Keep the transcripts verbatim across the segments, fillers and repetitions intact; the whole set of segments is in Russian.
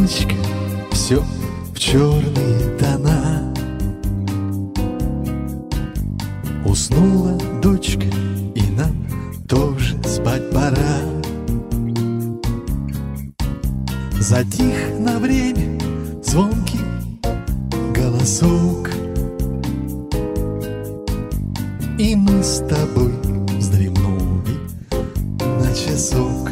облачко, все в черные тона. Уснула дочка, и нам тоже спать пора. Затих на время звонкий голосок, и мы с тобой вздремнули на часок.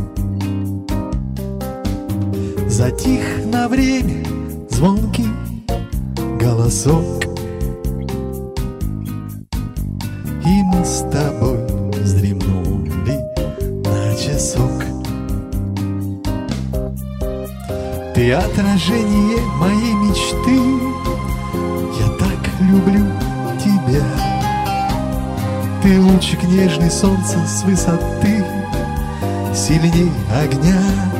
Затих на время звонкий голосок, и мы с тобой вздремнули на часок. Ты отражение моей мечты, я так люблю тебя. Ты лучик нежный солнца с высоты, сильней огня.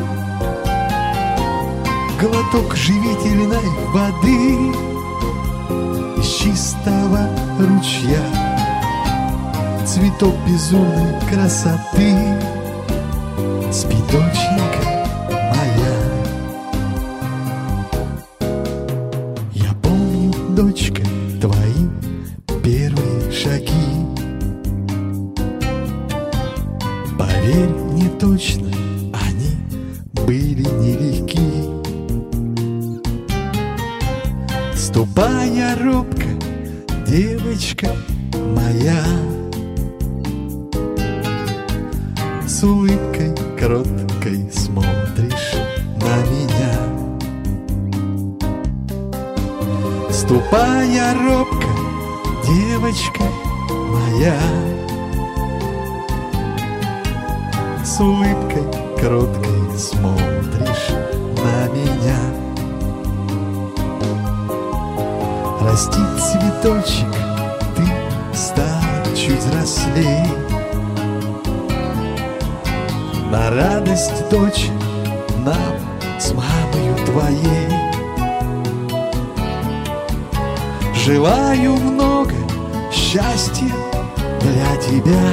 Глоток живительной воды из чистого ручья, цветок безумной красоты. Спи, доченька моя. Я помню, дочка, твои первые шаги. Поверь, не точно они были нелегки. Ступая робко, девочка моя, с улыбкой кроткой смотришь на меня. Ступая робко, девочка моя, с улыбкой кроткой смотришь на меня. Растит цветочек, ты стала чуть взрослей. На радость, дочь, нам с мамою твоей. Желаю много счастья для тебя,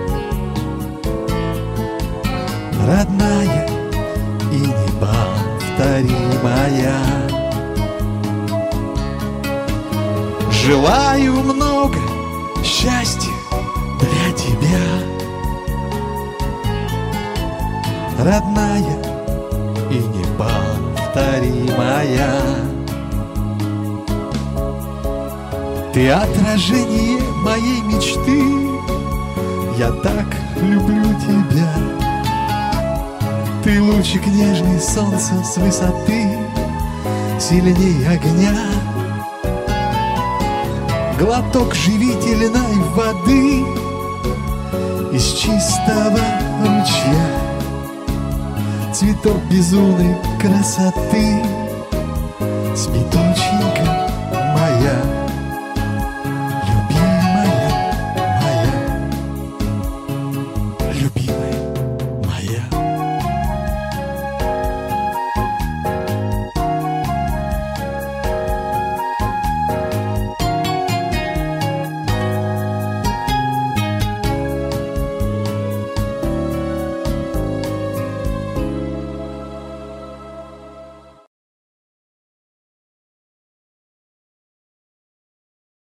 родная и неповторимая. Желаю много счастья для тебя, родная и неповторимая. Ты отражение моей мечты, я так люблю тебя. Ты лучик нежный солнца с высоты, сильней огня. Глоток живительной воды из чистого ручья, цветок безумной красоты. Спи, доченька моя.